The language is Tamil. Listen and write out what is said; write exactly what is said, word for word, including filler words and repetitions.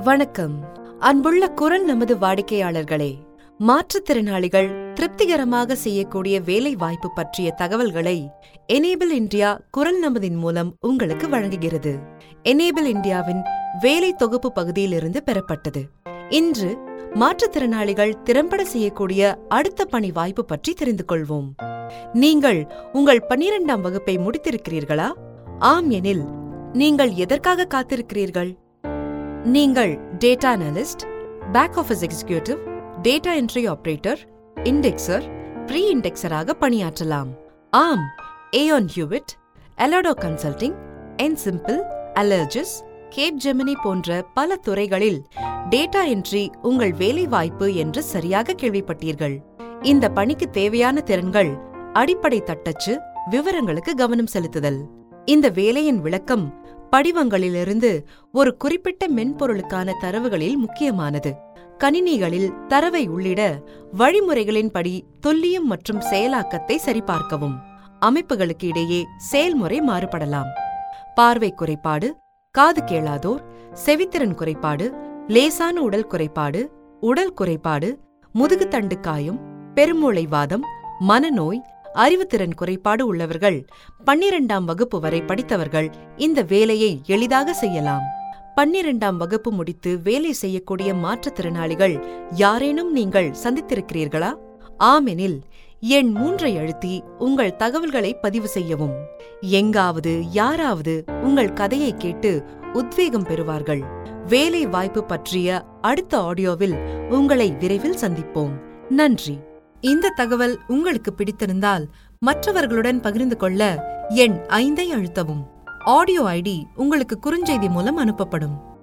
வணக்கம். அன்புள்ள குரல் நமது வாடிக்கையாளர்களே, மாற்றுத்திறனாளிகள் திருப்திகரமாக செய்யக்கூடிய வேலை வாய்ப்பு பற்றிய தகவல்களை எனேபிள் இந்தியா குரல் நமதின் மூலம் உங்களுக்கு வழங்குகிறது. எனேபிள் இந்தியாவின் வேலை தொகுப்பு பகுதியிலிருந்து பெறப்பட்டது. இன்று மாற்றுத்திறனாளிகள் திறம்பட செய்யக்கூடிய அடுத்த பணி வாய்ப்பு பற்றி தெரிந்து கொள்வோம். நீங்கள் உங்கள் பன்னிரெண்டாம் வகுப்பை முடித்திருக்கிறீர்களா? ஆம் எனில் நீங்கள் எதற்காக காத்திருக்கிறீர்கள்? நீங்கள் data analyst, back office executive, data entry operator, indexer, pre இண்டெக்சராக பணியாற்றலாம். ஆம், ஏயோன் ஹியூவிட், எலாடோ கன்சல்டிங், என்சிம்பிள், அலர்ஜிஸ், கேப் ஜெமினி போன்ற பல துறைகளில் டேட்டா என்ட்ரி உங்கள் வேலை வாய்ப்பு என்று சரியாக கேள்விப்பட்டீர்கள். இந்த பணிக்கு தேவையான திறன்கள் அடிப்படை தட்டச்சு, விவரங்களுக்கு கவனம் செலுத்துதல். இந்த வேலையின் விளக்கம் படிவங்களிலிருந்து ஒரு குறிப்பிட்ட மென்பொருளுக்கான தரவுகளில் முக்கியமானது. கணினிகளில் தரவை உள்ளிட வழிமுறைகளின்படி துல்லியம் மற்றும் செயலாக்கத்தை சரிபார்க்கவும். அமைப்புகளுக்கு இடையே செயல்முறை மாறுபடலாம். பார்வை குறைபாடு, காது கேளாதோர், செவித்திறன் குறைபாடு, லேசான உடல் குறைபாடு, உடல் குறைபாடு, முதுகுத்தண்டு காயம், பெருமூளை வாதம், மனநோய், அறிவுத்திறன் குறைபாடு உள்ளவர்கள், பன்னிரெண்டாம் வகுப்பு வரை படித்தவர்கள் இந்த வேலையை எளிதாக செய்யலாம். பன்னிரெண்டாம் வகுப்பு முடித்து வேலை செய்யக்கூடிய மாற்றுத்திறனாளிகள் யாரேனும் நீங்கள் சந்தித்திருக்கிறீர்களா? ஆமெனில் எண் மூன்றை அழுத்தி உங்கள் தகவல்களை பதிவு செய்யவும். எங்காவது யாராவது உங்கள் கதையை கேட்டு உத்வேகம் பெறுவார்கள். வேலை வாய்ப்பு பற்றிய அடுத்த ஆடியோவில் உங்களை விரைவில் சந்திப்போம். நன்றி. இந்த தகவல் உங்களுக்கு பிடித்திருந்தால் மற்றவர்களுடன் பகிர்ந்து கொள்ள எண் ஐந்தை அழுத்தவும். ஆடியோ ஐடி உங்களுக்கு குறுஞ்செய்தி மூலம் அனுப்பப்படும்.